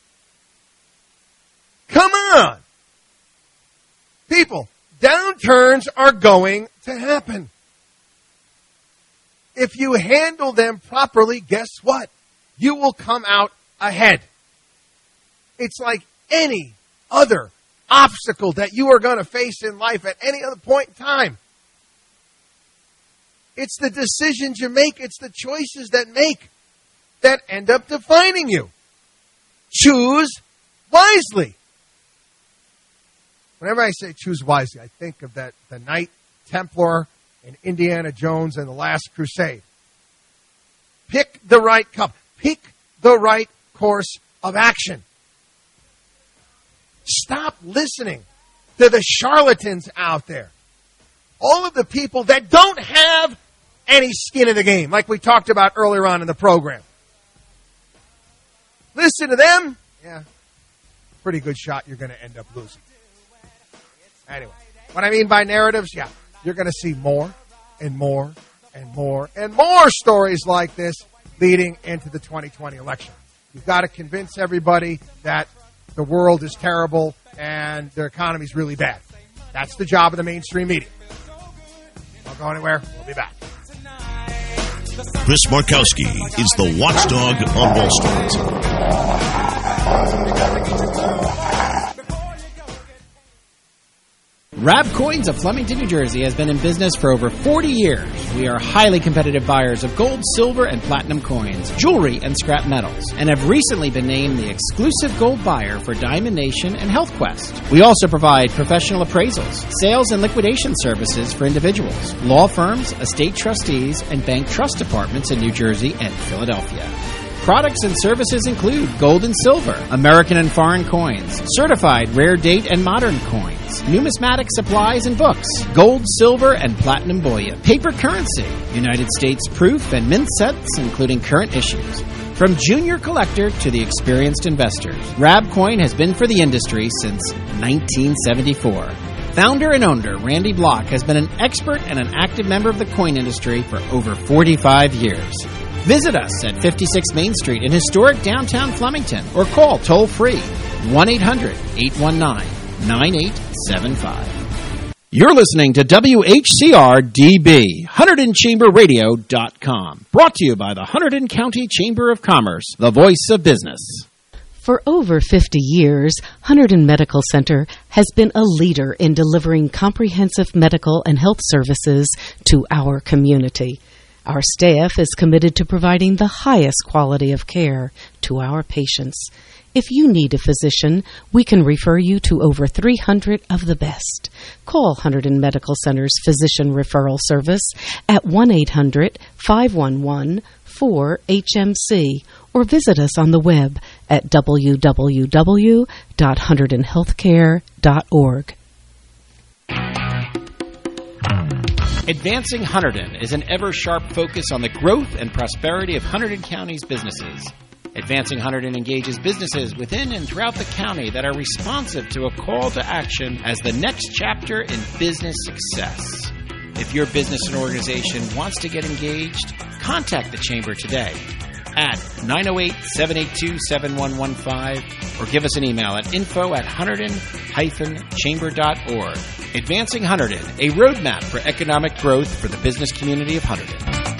Come on. People, downturns are going to happen. If you handle them properly, guess what? You will come out ahead. It's like any other obstacle that you are going to face in life at any other point in time. It's the decisions you make. It's the choices that make that end up defining you. Choose wisely. Whenever I say choose wisely, I think of that the Knight Templar in Indiana Jones and the Last Crusade. Pick the right cup. Pick the right course of action. Stop listening to the charlatans out there. All of the people that don't have any skin in the game, like we talked about earlier on in the program. Listen to them. Yeah, pretty good shot you're going to end up losing. Anyway, what I mean by narratives, yeah, you're going to see more and more and more and more stories like this leading into the twenty twenty election. You've got to convince everybody that the world is terrible and their economy is really bad. That's the job of the mainstream media. Don't go anywhere. We'll be back. Chris Markowski is the watchdog on Wall Street. Rab Coins of Flemington, New Jersey has been in business for over forty years. We are highly competitive buyers of gold, silver, and platinum coins, jewelry, and scrap metals, and have recently been named the exclusive gold buyer for Diamond Nation and Health Quest. We also provide professional appraisals, sales and liquidation services for individuals, law firms, estate trustees, and bank trust departments in New Jersey and Philadelphia. Products and services include gold and silver, American and foreign coins, certified rare date and modern coins, numismatic supplies and books, gold, silver, and platinum bullion, paper currency, United States proof and mint sets, including current issues. From junior collector to the experienced investors, Rab Coin has been for the industry since nineteen seventy-four. Founder and owner Randy Block has been an expert and an active member of the coin industry for over forty-five years. Visit us at fifty-six Main Street in historic downtown Flemington or call toll-free one eight hundred eight one nine nine eight seven five. You're listening to W H C R D B, Hunterdon Chamber Radio dot com. Brought to you by the Hunterdon County Chamber of Commerce, the voice of business. For over fifty years, Hunterdon Medical Center has been a leader in delivering comprehensive medical and health services to our community. Our staff is committed to providing the highest quality of care to our patients. If you need a physician, we can refer you to over three hundred of the best. Call Hunterdon Medical Center's Physician Referral Service at one eight hundred five one one four H M C or visit us on the web at w w w dot hunterdon healthcare dot org. Advancing Hunterdon is an ever-sharp focus on the growth and prosperity of Hunterdon County's businesses. Advancing Hunterdon engages businesses within and throughout the county that are responsive to a call to action as the next chapter in business success. If your business and organization wants to get engaged, contact the Chamber today at nine oh eight, seven eight two, seven one one five or give us an email at info at hunterdon dash chamber dot org. Advancing Hunterdon, a roadmap for economic growth for the business community of Hunterdon.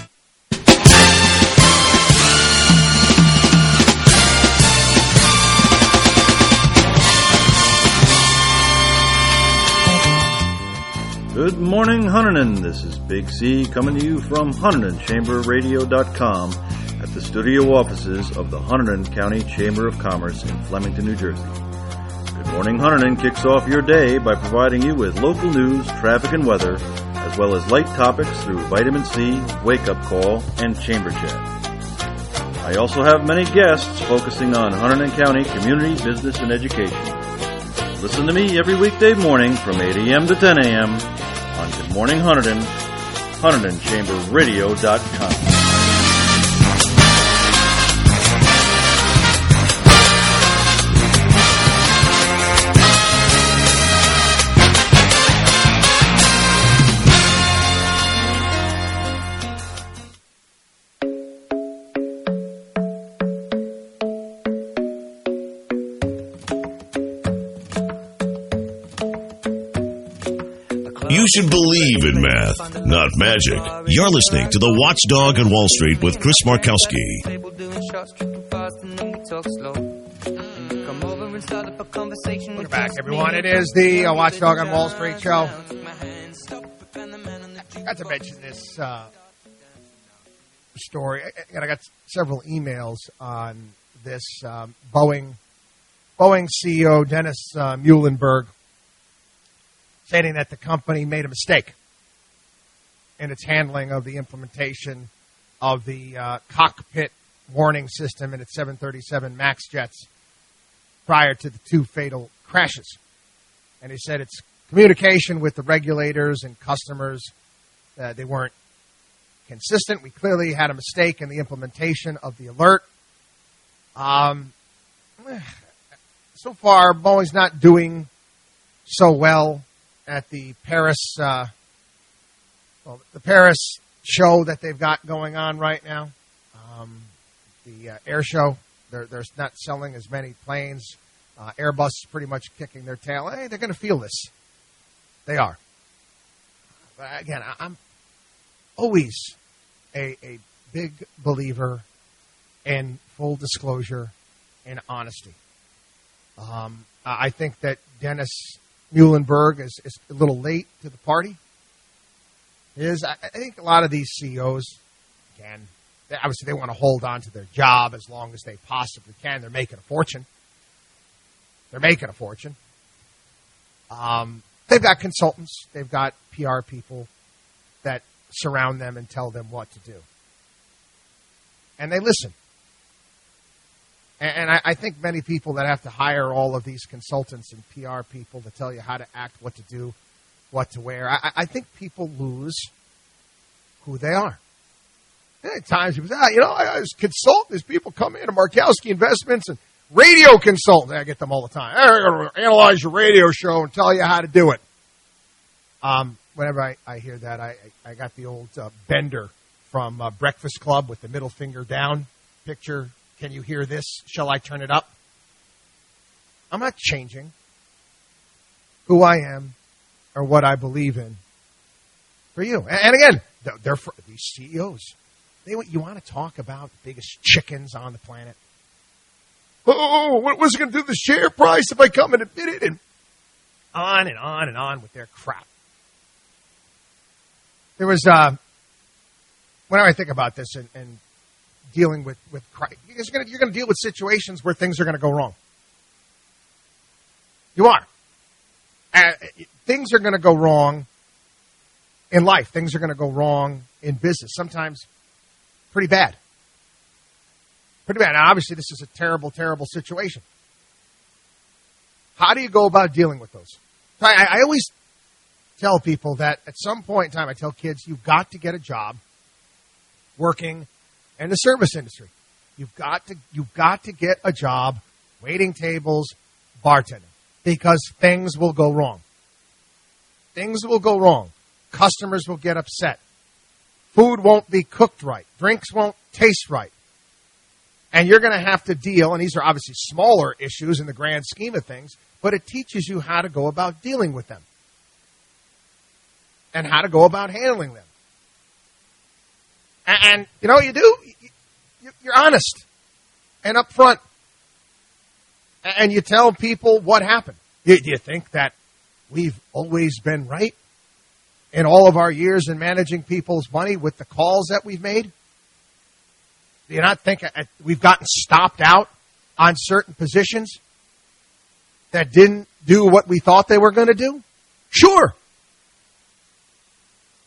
Good morning, Hunterdon. This is Big C coming to you from Hunterdon Chamber Radio dot com at the studio offices of the Hunterdon County Chamber of Commerce in Flemington, New Jersey. Good Morning Hunterdon kicks off your day by providing you with local news, traffic, and weather, as well as light topics through Vitamin C, Wake Up Call, and Chamber Chat. I also have many guests focusing on Hunterdon County community, business, and education. Listen to me every weekday morning from eight a.m. to ten a.m. on Good Morning Hunterdon, Hunterdon Chamber Radio dot com. You should believe in math, not magic. You're listening to The Watchdog on Wall Street with Chris Markowski. Welcome back, everyone. It is the uh, Watchdog on Wall Street show. I got to mention this uh, story, and I got several emails on this. Um, Boeing, Boeing C E O Dennis uh, Muhlenberg, stating that the company made a mistake in its handling of the implementation of the uh, cockpit warning system in its seven thirty-seven MAX jets prior to the two fatal crashes. And he said its communication with the regulators and customers, uh, they weren't consistent. We clearly had a mistake in the implementation of the alert. Um, so far, Boeing's not doing so well at the Paris, uh, well, the Paris show that they've got going on right now, um, the uh, air show. They're, they're not selling as many planes. Uh, Airbus is pretty much kicking their tail. Hey, they're going to feel this. They are. But again, I, I'm always a, a big believer in full disclosure and honesty. Um, I think that Dennis Muhlenberg is, is a little late to the party. Is I, I think a lot of these C E Os, again, they, obviously they want to hold on to their job as long as they possibly can. They're making a fortune. They're making a fortune. Um, they've got consultants. They've got P R people that surround them and tell them what to do. And they listen. And I, I think many people that have to hire all of these consultants and P R people to tell you how to act, what to do, what to wear, I, I think people lose who they are. And at times people say, ah, you know, I, as consultants, people come in to Markowski Investments and radio consultants. I get them all the time. I'm going to analyze your radio show and tell you how to do it. Um, whenever I, I hear that, I, I got the old uh, Bender from uh, Breakfast Club with the middle finger down picture. Can you hear this? Shall I turn it up? I'm not changing who I am or what I believe in for you. And again, they're for these C E Os. They you want to talk about the biggest chickens on the planet? Oh, what was it going to do to the share price if I come and admit it? And on and on and on with their crap. There was, uh, whenever I think about this and, and dealing with, with you're going you're to deal with situations where things are going to go wrong. You are. Uh, things are going to go wrong in life. Things are going to go wrong in business. Sometimes pretty bad. Pretty bad. Now, obviously, this is a terrible, terrible situation. How do you go about dealing with those? I, I always tell people that at some point in time, I tell kids, you've got to get a job working in the service industry. You've got to, you've got to get a job waiting tables, bartending, because things will go wrong. Things will go wrong. Customers will get upset. Food won't be cooked right. Drinks won't taste right. And you're going to have to deal, and these are obviously smaller issues in the grand scheme of things, but it teaches you how to go about dealing with them and how to go about handling them. And, and you know what you do? You're honest and upfront. And you tell people what happened. Do you think that we've always been right in all of our years in managing people's money with the calls that we've made? Do you not think we've gotten stopped out on certain positions that didn't do what we thought they were going to do? Sure.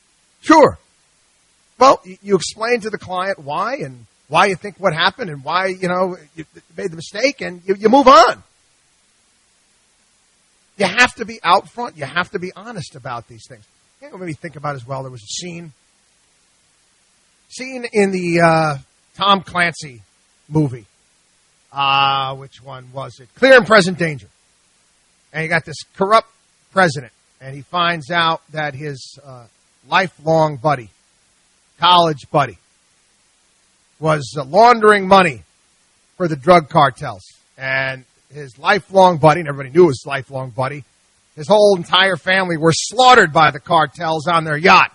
Sure. Well, you, you explain to the client why and why you think what happened and why, you know, you made the mistake, and you, you move on. You have to be out front. You have to be honest about these things. You know, maybe think about as well, there was a scene, scene in the uh, Tom Clancy movie. Uh, which one was it? Clear and Present Danger. And you got this corrupt president, and he finds out that his uh, lifelong buddy, college buddy, was uh, laundering money for the drug cartels. And his lifelong buddy, and everybody knew his lifelong buddy, his whole entire family were slaughtered by the cartels on their yacht.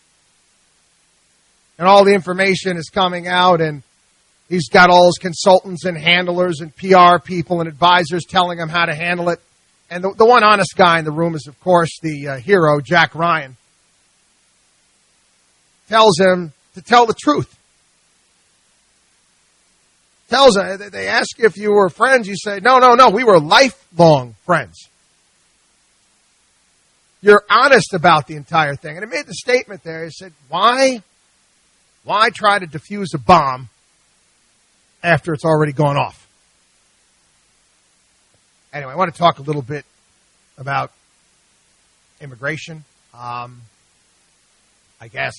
And all the information is coming out, and he's got all his consultants and handlers and P R people and advisors telling him how to handle it. And the, the one honest guy in the room is, of course, the uh, hero, Jack Ryan. Tells him to tell the truth. Tells him, they ask if you were friends, you say, no, no, no, we were lifelong friends. You're honest about the entire thing. And he made the statement there, he said, why, why try to defuse a bomb after it's already gone off? Anyway, I want to talk a little bit about immigration. Um, I guess.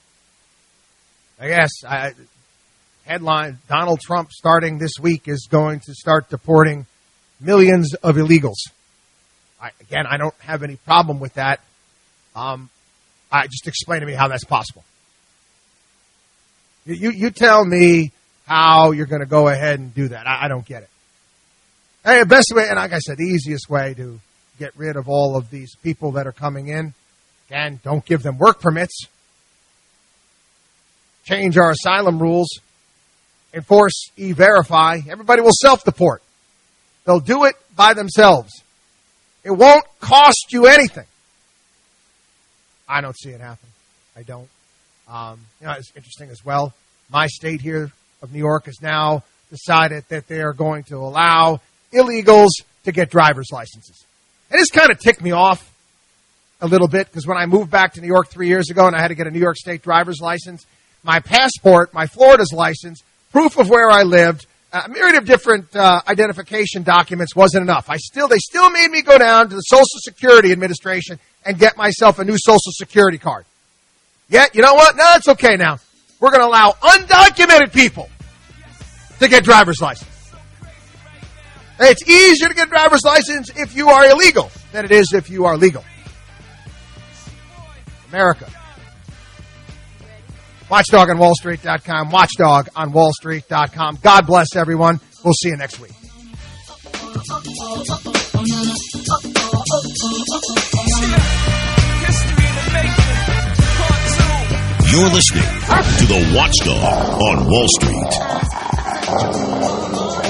I guess. I, headline, Donald Trump starting this week is going to start deporting millions of illegals. I, again, I don't have any problem with that. Um, I just explain to me how that's possible. You, you, you tell me how you're going to go ahead and do that. I, I don't get it. Hey, the best way, and like I said, the easiest way to get rid of all of these people that are coming in, again, don't give them work permits. Change our asylum rules. Enforce E-Verify. Everybody will self-deport. They'll do it by themselves. It won't cost you anything. I don't see it happen. I don't. Um, you know, it's interesting as well. My state here of New York has now decided that they are going to allow illegals to get driver's licenses. And this kind of ticked me off a little bit, because when I moved back to New York three years ago and I had to get a New York State driver's license, my passport, my Florida's license, proof of where I lived, a myriad of different uh, identification documents wasn't enough. I still, they still made me go down to the Social Security Administration and get myself a new Social Security card. Yet, you know what? No, it's okay now. We're going to allow undocumented people to get driver's license. It's easier to get a driver's license if you are illegal than it is if you are legal. America. Watchdog on Wall Street dot com. Watchdog on Wall Street dot com. God bless everyone. We'll see you next week. You're listening to the Watchdog on Wall Street.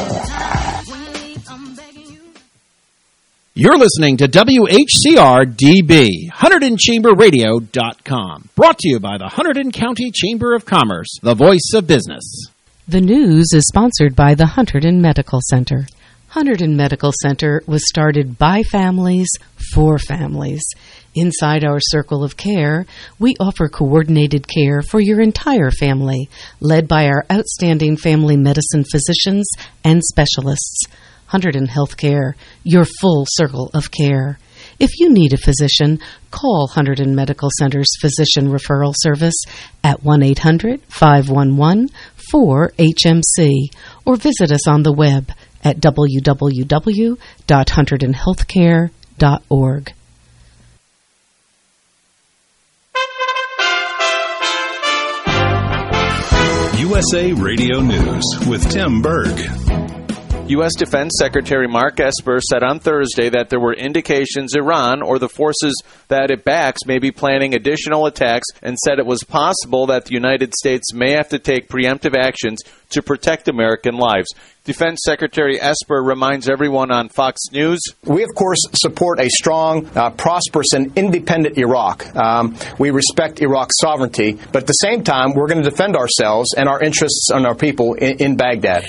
You're listening to W H C R D B, Hunterdon Chamber Radio dot com. Brought to you by the Hunterdon County Chamber of Commerce, the voice of business. The news is sponsored by the Hunterdon Medical Center. Hunterdon Medical Center was started by families for families. Inside our circle of care, we offer coordinated care for your entire family, led by our outstanding family medicine physicians and specialists. Hunterdon Healthcare, your full circle of care. If you need a physician, call Hunterdon Medical Center's Physician Referral Service at one eight hundred, five one one, four H M C or visit us on the web at w w w dot hunterdon healthcare dot org. U S A Radio News with Tim Berg. U S Defense Secretary Mark Esper said on Thursday that there were indications Iran or the forces that it backs may be planning additional attacks, and said it was possible that the United States may have to take preemptive actions to protect American lives. Defense Secretary Esper reminds everyone on Fox News, we, of course, support a strong, uh, prosperous, and independent Iraq. Um, we respect Iraq's sovereignty, but at the same time, we're going to defend ourselves and our interests and our people in, in Baghdad.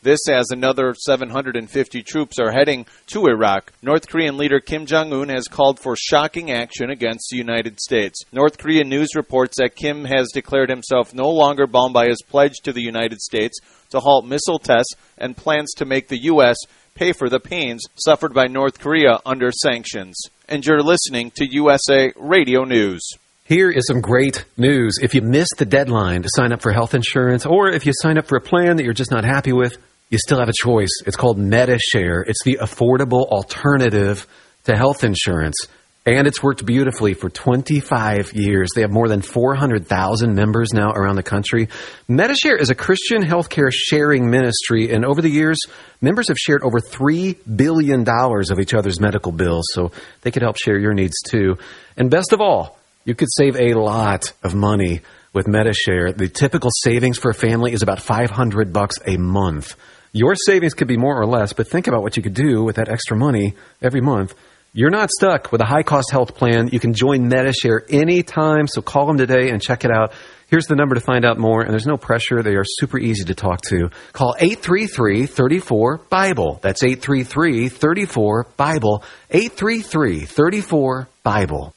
This as another seven hundred fifty troops are heading to Iraq. North Korean leader Kim Jong-un has called for shocking action against the United States. North Korean news reports that Kim has declared himself no longer bound by his pledge to the United States to halt missile tests and plans to make the U S pay for the pains suffered by North Korea under sanctions. And you're listening to U S A Radio News. Here is some great news. If you missed the deadline to sign up for health insurance, or if you sign up for a plan that you're just not happy with, you still have a choice. It's called Medi-Share. It's the affordable alternative to health insurance. And it's worked beautifully for twenty-five years. They have more than four hundred thousand members now around the country. Medi-Share is a Christian healthcare sharing ministry, and over the years, members have shared over three billion dollars of each other's medical bills, so they could help share your needs too. And best of all, you could save a lot of money with Medi-Share. The typical savings for a family is about five hundred bucks a month. Your savings could be more or less, but think about what you could do with that extra money every month. You're not stuck with a high-cost health plan. You can join Medi-Share anytime, so call them today and check it out. Here's the number to find out more, and there's no pressure. They are super easy to talk to. Call eight three three, three four, BIBLE. That's eight three three, three four, BIBLE. eight three three, three four, BIBLE.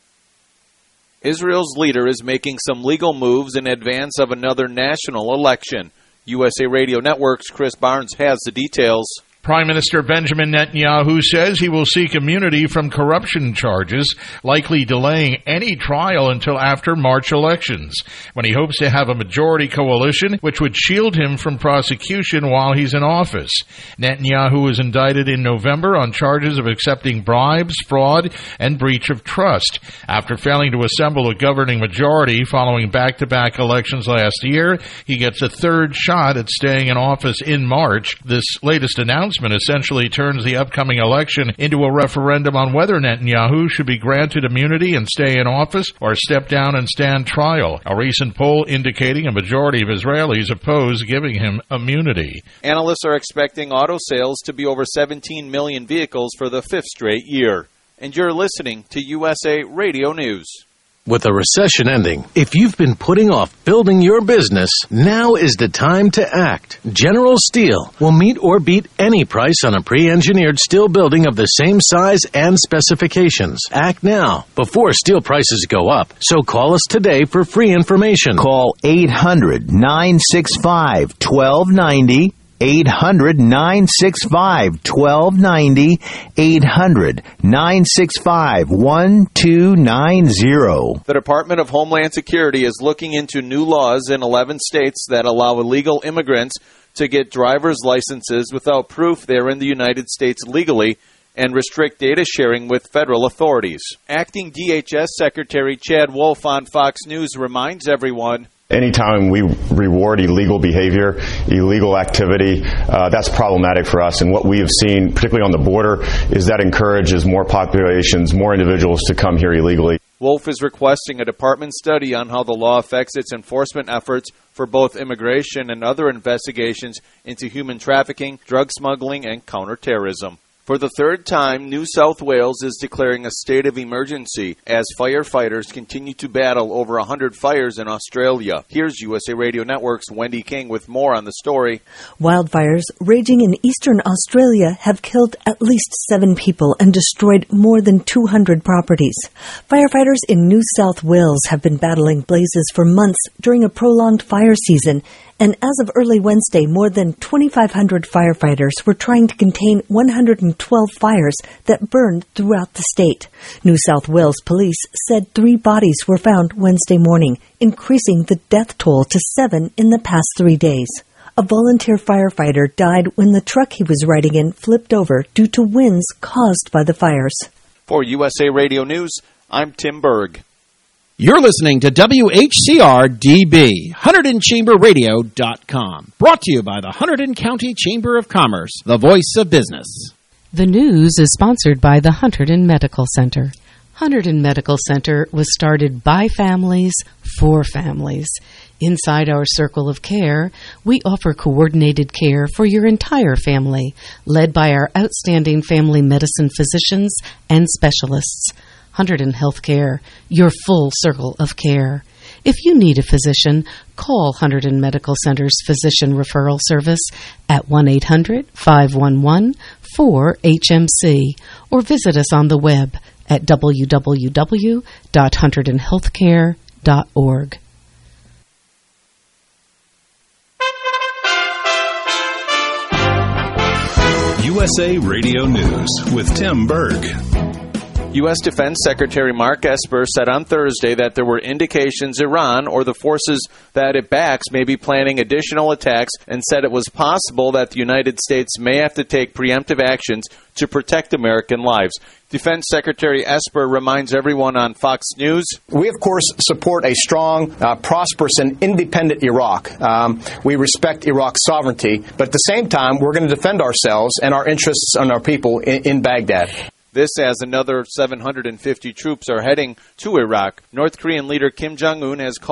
Israel's leader is making some legal moves in advance of another national election. U S A Radio Network's Chris Barnes has the details. Prime Minister Benjamin Netanyahu says he will seek immunity from corruption charges, likely delaying any trial until after March elections, when he hopes to have a majority coalition which would shield him from prosecution while he's in office. Netanyahu was indicted in November on charges of accepting bribes, fraud, and breach of trust. After failing to assemble a governing majority following back-to-back elections last year, he gets a third shot at staying in office in March. This latest announcement essentially turns the upcoming election into a referendum on whether Netanyahu should be granted immunity and stay in office or step down and stand trial. A recent poll indicating a majority of Israelis oppose giving him immunity. Analysts are expecting auto sales to be over seventeen million vehicles for the fifth straight year. And you're listening to U S A Radio News. With a recession ending, if you've been putting off building your business, now is the time to act. General Steel will meet or beat any price on a pre-engineered steel building of the same size and specifications. Act now, before steel prices go up. So call us today for free information. Call eight hundred, nine six five, one two nine zero. eight hundred, nine six five, one two nine zero. eight hundred, nine six five, one two nine zero. The Department of Homeland Security is looking into new laws in eleven states that allow illegal immigrants to get driver's licenses without proof they're in the United States legally and restrict data sharing with federal authorities. Acting D H S Secretary Chad Wolf on Fox News reminds everyone, anytime we reward illegal behavior, illegal activity, uh, that's problematic for us. And what we have seen, particularly on the border, is that encourages more populations, more individuals to come here illegally. Wolf is requesting a department study on how the law affects its enforcement efforts for both immigration and other investigations into human trafficking, drug smuggling, and counterterrorism. For the third time, New South Wales is declaring a state of emergency as firefighters continue to battle over one hundred fires in Australia. Here's U S A Radio Network's Wendy King with more on the story. Wildfires raging in eastern Australia have killed at least seven people and destroyed more than two hundred properties. Firefighters in New South Wales have been battling blazes for months during a prolonged fire season. And as of early Wednesday, more than twenty-five hundred firefighters were trying to contain one hundred twelve fires that burned throughout the state. New South Wales police said three bodies were found Wednesday morning, increasing the death toll to seven in the past three days. A volunteer firefighter died when the truck he was riding in flipped over due to winds caused by the fires. For U S A Radio News, I'm Tim Berg. You're listening to W H C R D B, Hunterdon Chamber Radio dot com. Brought to you by the Hunterdon County Chamber of Commerce, the voice of business. The news is sponsored by the Hunterdon Medical Center. Hunterdon Medical Center was started by families for families. Inside our circle of care, we offer coordinated care for your entire family, led by our outstanding family medicine physicians and specialists. Hunterdon Healthcare, your full circle of care. If you need a physician, call Hunterdon Medical Center's Physician Referral Service at one eight hundred, five one one, four H M C or visit us on the web at w w w dot hunterdon healthcare dot org. U S A Radio News with Tim Berg. U S. Defense Secretary Mark Esper said on Thursday that there were indications Iran or the forces that it backs may be planning additional attacks, and said it was possible that the United States may have to take preemptive actions to protect American lives. Defense Secretary Esper reminds everyone on Fox News, we, of course, support a strong, uh, prosperous, and independent Iraq. Um, we respect Iraq's sovereignty, but at the same time, we're going to defend ourselves and our interests and our people in, in Baghdad. This as another seven hundred fifty troops are heading to Iraq. North Korean leader Kim Jong-un has called